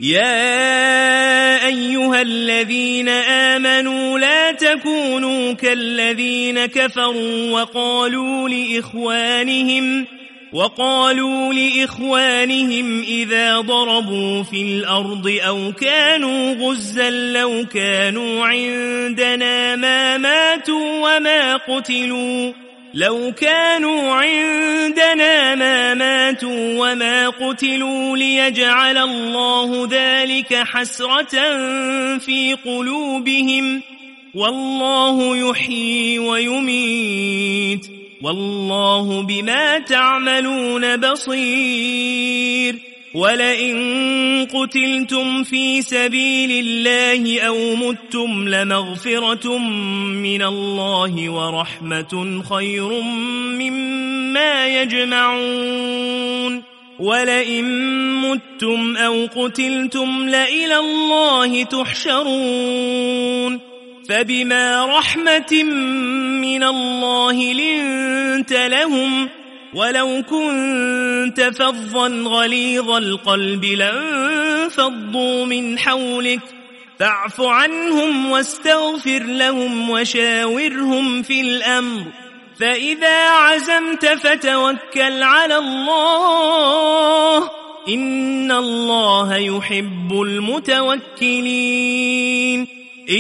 يا أيها الذين آمنوا لا تكونوا كالذين كفروا وقالوا لإخوانهم وقالوا لإخوانهم إذا ضربوا في الأرض أو كانوا غزا لو كانوا عندنا ما ماتوا وما قتلوا لو كانوا عندنا ما ماتوا وما قتلوا ليجعل الله ذلك حسرة في قلوبهم والله يحيي ويميت والله بما تعملون بصير ولئن قتلتم في سبيل الله أو متم لمغفرة من الله ورحمة خير مما يجمعون ولئن متم أو قتلتم لإلى الله تحشرون فبما رحمة من الله لنت لهم ولو كنت فظا غليظ القلب لانفضوا من حولك فاعف عنهم واستغفر لهم وشاورهم في الأمر فإذا عزمت فتوكل على الله إن الله يحب المتوكلين إن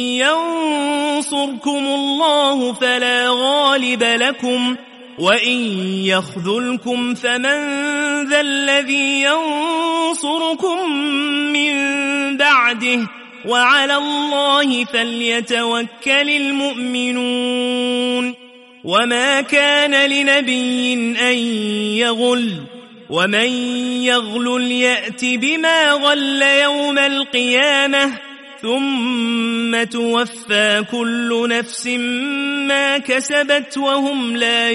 ينصركم الله فلا غالب لكم وإن يخذلكم فمن ذا الذي ينصركم من بعده وعلى الله فليتوكل المؤمنون وما كان لنبي أن يغل ومن يغلل يأت بما غل يوم القيامة ثم توفى كل نفس ما كسبت وهم لا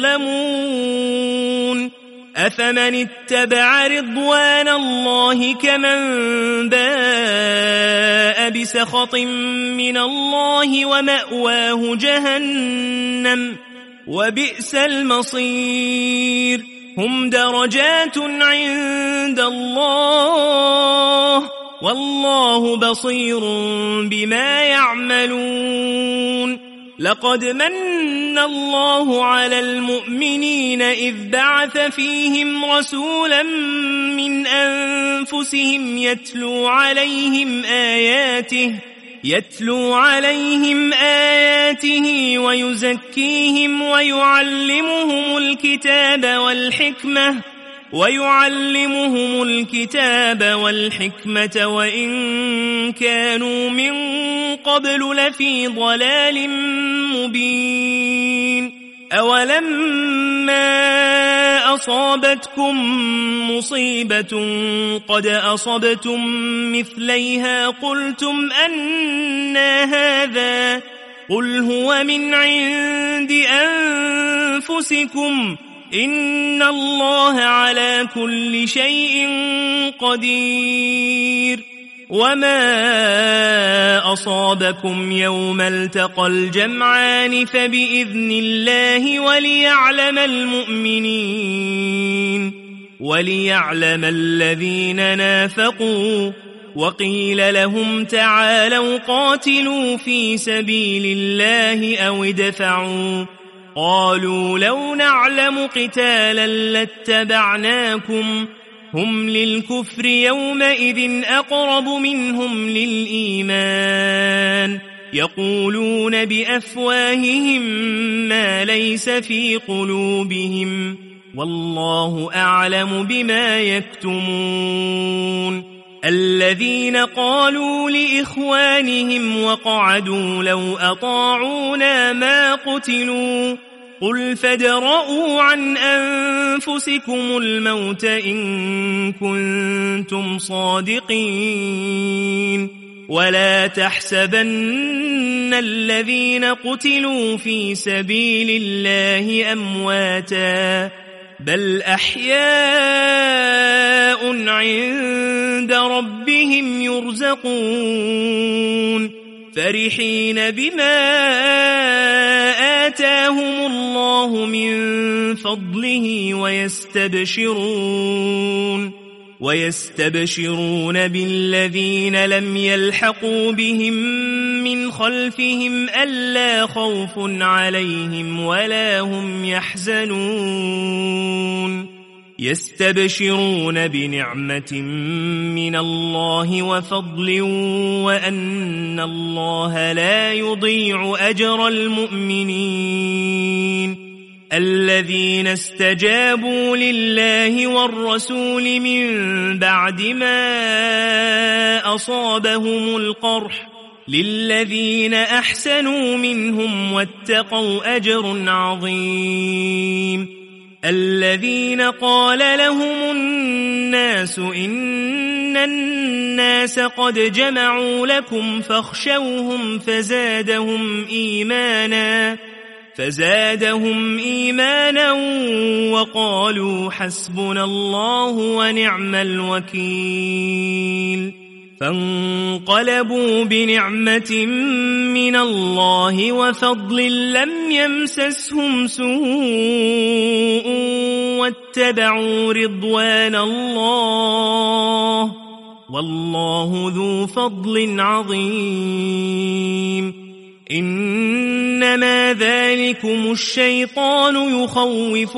يظلمون أفمن اتبع رضوان الله كمن باء بسخط من الله ومأواه جهنم وبئس المصير هم درجات عند الله والله بصير بما يعملون لقد من الله على المؤمنين إذ بعث فيهم رسولا من أنفسهم يتلو عليهم آياته يتلو عليهم آياته ويزكيهم ويعلمهم الكتاب والحكمة ويعلمهم الكتاب والحكمة وإن كانوا من قبل لفي ضلال مبين أولما أصابتكم مصيبة قد أصبتم مثليها قلتم أنى هذا قل هو من عند أنفسكم إن الله على كل شيء قدير وما أصابكم يوم التقى الجمعان فبإذن الله وليعلم المؤمنين وليعلم الذين نافقوا وقيل لهم تعالوا قاتلوا في سبيل الله أو ادفعوا قالوا لو نعلم قتالا لاتبعناكم هم للكفر يومئذ أقرب منهم للإيمان يقولون بأفواههم ما ليس في قلوبهم والله أعلم بما يكتمون الذين قالوا لإخوانهم وقعدوا لو أطاعونا ما قتلوا قل فادرءوا عن أنفسكم الموت إن كنتم صادقين ولا تحسبن الذين قتلوا في سبيل الله أمواتا بل أحياء عند ربهم يرزقون فرحين بما آتاهم الله من فضله ويستبشرون ويستبشرون بالذين لم يلحقوا بهم من خلفهم ألا خوف عليهم ولا هم يحزنون يستبشرون بنعمة من الله وفضل وأن الله لا يضيع أجر المؤمنين الذين استجابوا لله والرسول من بعد ما أصابهم القرح للذين أحسنوا منهم واتقوا أجر عظيم الذين قال لهم الناس إن الناس قد جمعوا لكم فاخشوهم فزادهم إيمانا فزادهم إيمانا وقالوا حسبنا الله ونعم الوكيل فانقلبوا بنعمة من الله وفضل لم يمسسهم سوء واتبعوا رضوان الله والله ذو فضل عظيم إنما ذلكم الشيطان يخوف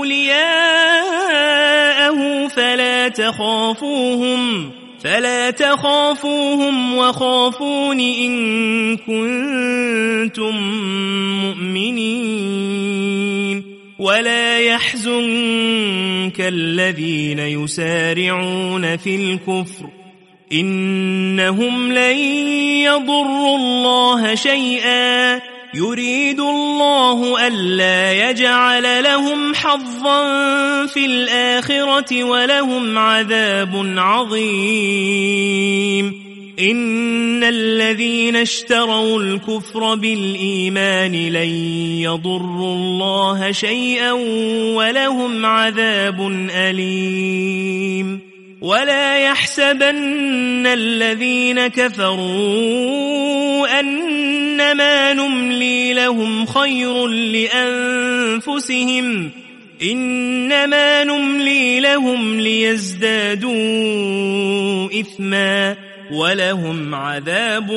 أولياءه فلا تخافوهم فلا تخافوهم وخافون إن كنتم مؤمنين ولا يحزنك الذين يسارعون في الكفر إنهم لن يضروا الله شيئا يريد الله ألا يجعل لهم حظا في الآخرة ولهم عذاب عظيم إن الذين اشتروا الكفر بالإيمان لن يضروا الله شيئا ولهم عذاب أليم ولا يحسبن الذين كفروا أنما نملي لهم خير لأنفسهم إنما نملي لهم ليزدادوا إثما ولهم عذاب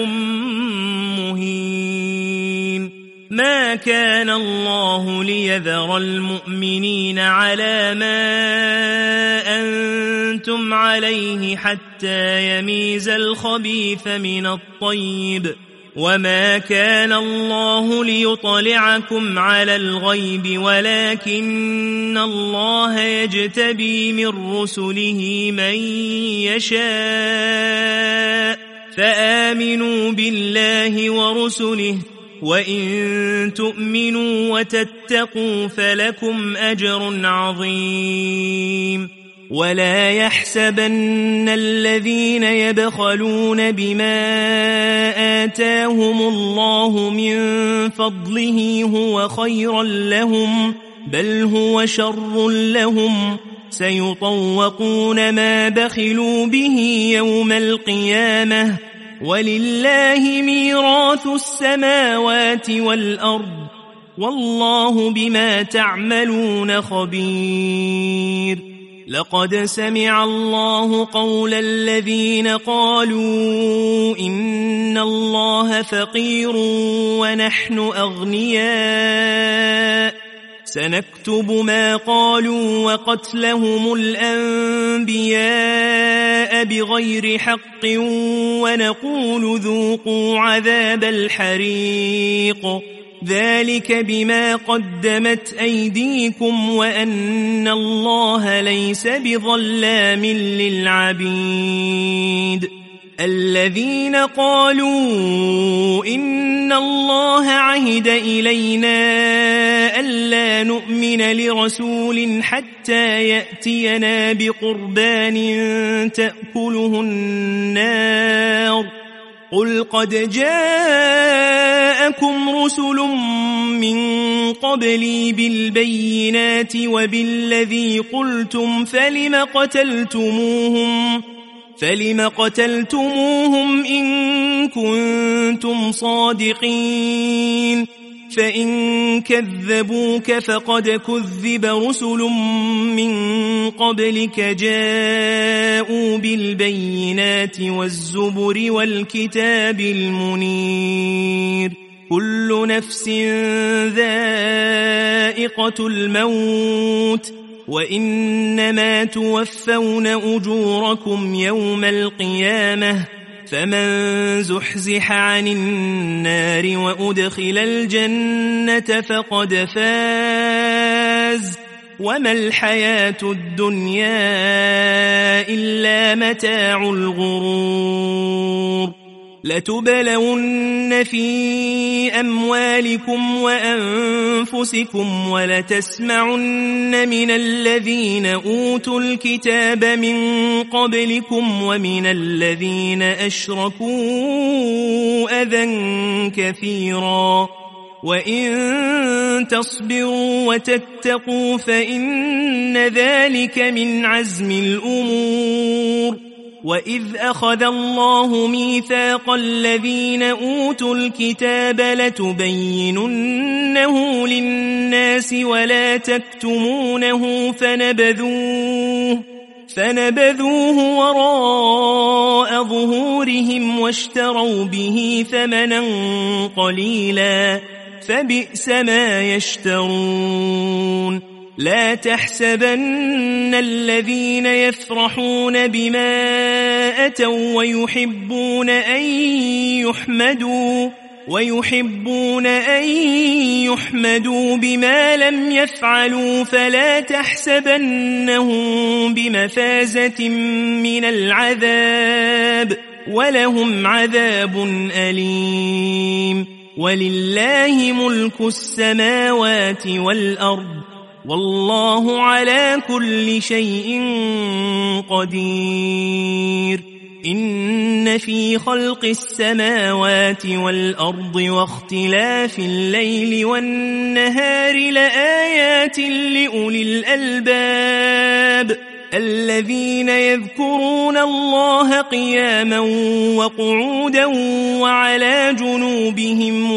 مهين ما كان الله ليذر المؤمنين على ما أنتم عليه حتى يميز الخبيث من الطيب وما كان الله ليطلعكم على الغيب ولكن الله يجتبي من رسله من يشاء فآمنوا بالله ورسله وإن تؤمنوا وتتقوا فلكم أجر عظيم ولا يحسبن الذين يبخلون بما آتاهم الله من فضله هو خيرا لهم بل هو شر لهم سيطوقون ما بخلوا به يوم القيامة ولله ميراث السماوات والأرض والله بما تعملون خبير لقد سمع الله قول الذين قالوا إن الله فقير ونحن أغنياء سنكتب ما قالوا وقتلهم الأنبياء بغير حق ونقول ذوقوا عذاب الحريق ذلك بما قدمت أيديكم وأن الله ليس بظلام للعبيد الذين قالوا إن الله عهد إلينا ألا نؤمن لرسول حتى يأتينا بقربان تأكله النار قل قد جاءكم رسل من قبلي بالبينات وبالذي قلتم فلم قتلتموهم فلم قتلتموهم إن كنتم صادقين فإن كذبوك فقد كذب رسل من قبلك جاءوا بالبينات والزبر والكتاب المنير كل نفس ذائقة الموت وإنما توفون أجوركم يوم القيامة فمن زحزح عن النار وأدخل الجنة فقد فاز وما الحياة الدنيا إلا متاع الغرور لتبلون في أموالكم وأنفسكم ولتسمعن من الذين أوتوا الكتاب من قبلكم ومن الذين أشركوا أذى كثيرا وإن تصبروا وتتقوا فإن ذلك من عزم الأمور. وإذ أخذ الله ميثاق الذين أوتوا الكتاب لتبيننه للناس ولا تكتمونه فنبذوه فنبذوه وراء ظهورهم واشتروا به ثمنا قليلا فبئس ما يشترون. لا تحسبن الذين يفرحون بما أتوا ويحبون أن يحمدوا ويحبون أن يحمدوا بما لم يفعلوا فلا تحسبنهم بمفازة من العذاب ولهم عذاب أليم. ولله ملك السماوات والأرض والله على كل شيء قدير. إن في خلق السماوات والأرض واختلاف الليل والنهار لآيات لأولي الألباب الذين يذكرون الله قياما وقعودا وعلى جنوبهم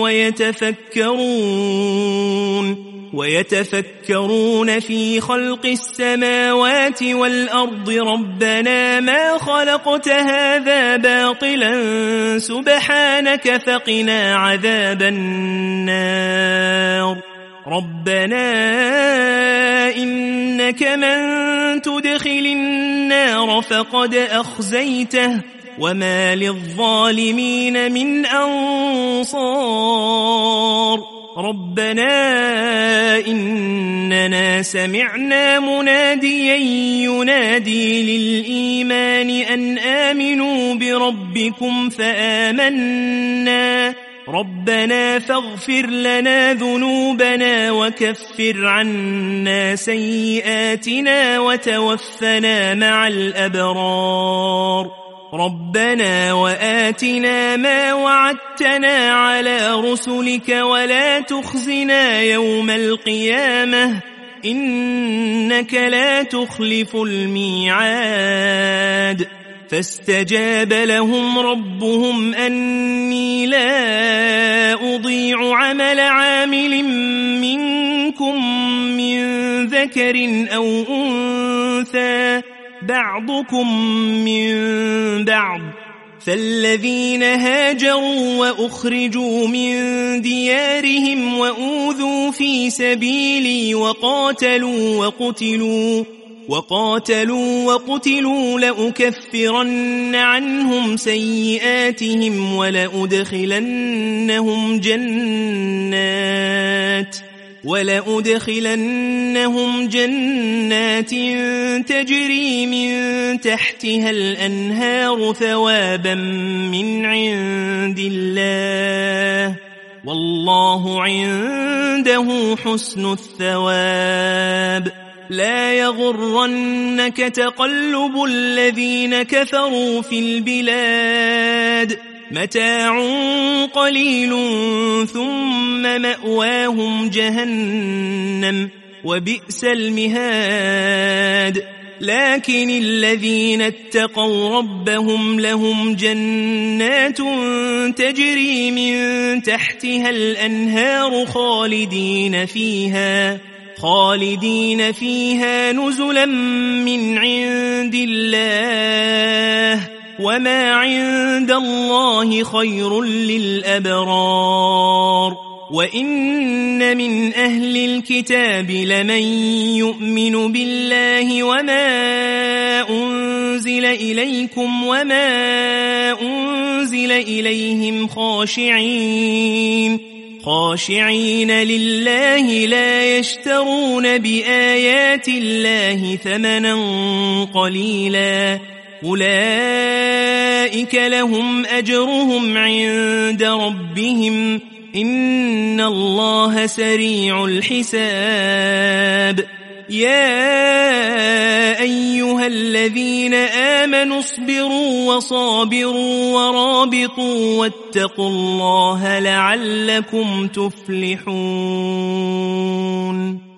ويتفكرون ويتفكرون في خلق السماوات والأرض ربنا ما خلقت هذا باطلا سبحانك فقنا عذاب النار. ربنا إنك من تدخل النار فقد أخزيته وما للظالمين من أنصار. ربنا إننا سمعنا مناديا ينادي للإيمان أن آمنوا بربكم فآمنا ربنا فاغفر لنا ذنوبنا وكفر عنا سيئاتنا وتوفنا مع الأبرار. ربنا وآتنا ما وعدتنا على رسلك ولا تخزنا يوم القيامة إنك لا تخلف الميعاد. فاستجاب لهم ربهم أني لا أضيع عمل عامل منكم من ذكر أو أنثى بعضكم من بعض. فالذين هاجروا وأخرجوا من ديارهم وأوذوا في سبيلي وقاتلوا وقتلوا وقاتلوا وقتلوا لأكفرن عنهم سيئاتهم ولأدخلنهم جنات ولأدخلنهم جنات تجري من تحتها الأنهار ثوابا من عند الله والله عنده حسن الثواب. لا يغرنك تقلب الذين كفروا في البلاد متاع قليل ثم مأواهم جهنم وبئس المهاد. لكن الذين اتقوا ربهم لهم جنات تجري من تحتها الأنهار خالدين فيها خالدين فيها نزلا من عند الله وما عند الله خير للأبرار. وإن من أهل الكتاب لمن يؤمن بالله وما أنزل إليكم وما أنزل إليهم خاشعين خاشعين لله لا يشترون بآيات الله ثمنا قليلا أولئك لهم أجرهم عند ربهم إن الله سريع الحساب يا أيها الذين آمنوا اصبروا وصابروا ورابطوا واتقوا الله لعلكم تفلحون